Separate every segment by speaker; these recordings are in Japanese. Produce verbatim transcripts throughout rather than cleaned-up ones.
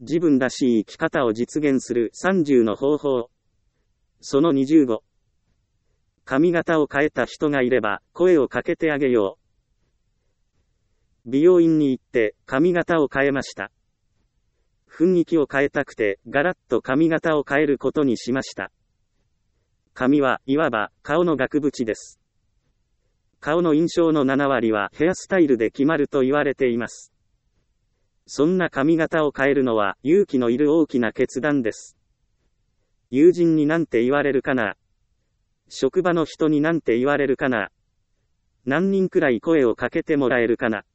Speaker 1: 自分らしい生き方を実現するさんじゅうの方法。そのにじゅうご。髪型を変えた人がいれば、声をかけてあげよう。美容院に行って、髪型を変えました。雰囲気を変えたくて、ガラッと髪型を変えることにしました。髪は、いわば、顔の額縁です。顔の印象のななわりはヘアスタイルで決まると言われています。そんな髪型を変えるのは勇気のいる大きな決断です。友人になんて言われるかな。職場の人になんて言われるかな。何人くらい声をかけてもらえるかな。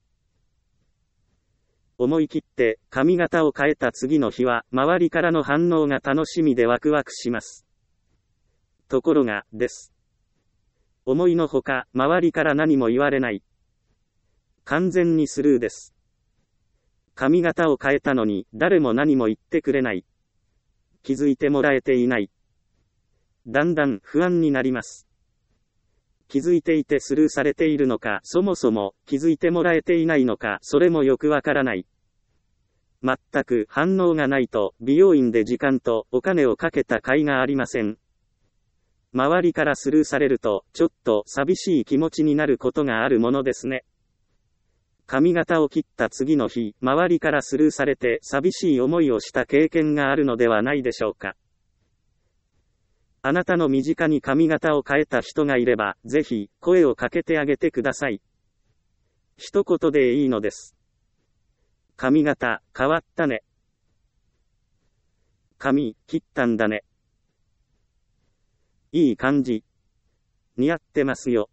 Speaker 1: 思い切って髪型を変えた次の日は周りからの反応が楽しみでワクワクします。ところが、です。思いのほか、周りから何も言われない。完全にスルーです。髪型を変えたのに、誰も何も言ってくれない。気づいてもらえていない。だんだん不安になります。気づいていてスルーされているのか、そもそも気づいてもらえていないのか、それもよくわからない。全く反応がないと、美容院で時間とお金をかけた甲斐がありません。周りからスルーされると、ちょっと寂しい気持ちになることがあるものですね。髪型を切った次の日、周りからスルーされて寂しい思いをした経験があるのではないでしょうか。あなたの身近に髪型を変えた人がいれば、ぜひ、声をかけてあげてください。一言でいいのです。髪型、変わったね。髪、切ったんだね。いい感じ。似合ってますよ。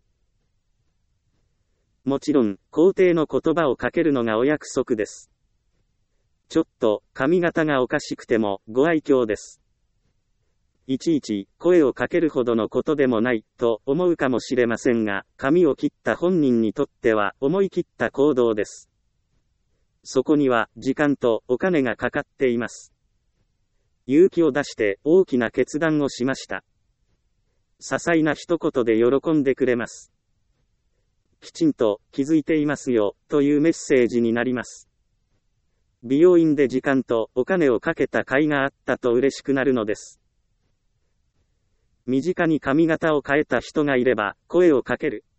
Speaker 1: もちろん、肯定の言葉をかけるのがお約束です。ちょっと、髪型がおかしくても、ご愛嬌です。いちいち、声をかけるほどのことでもない、と思うかもしれませんが、髪を切った本人にとっては、思い切った行動です。そこには、時間とお金がかかっています。勇気を出して、大きな決断をしました。些細な一言で喜んでくれます。きちんと気づいていますよ、というメッセージになります。美容院で時間とお金をかけた甲斐があったと嬉しくなるのです。身近に髪型を変えた人がいれば、声をかける。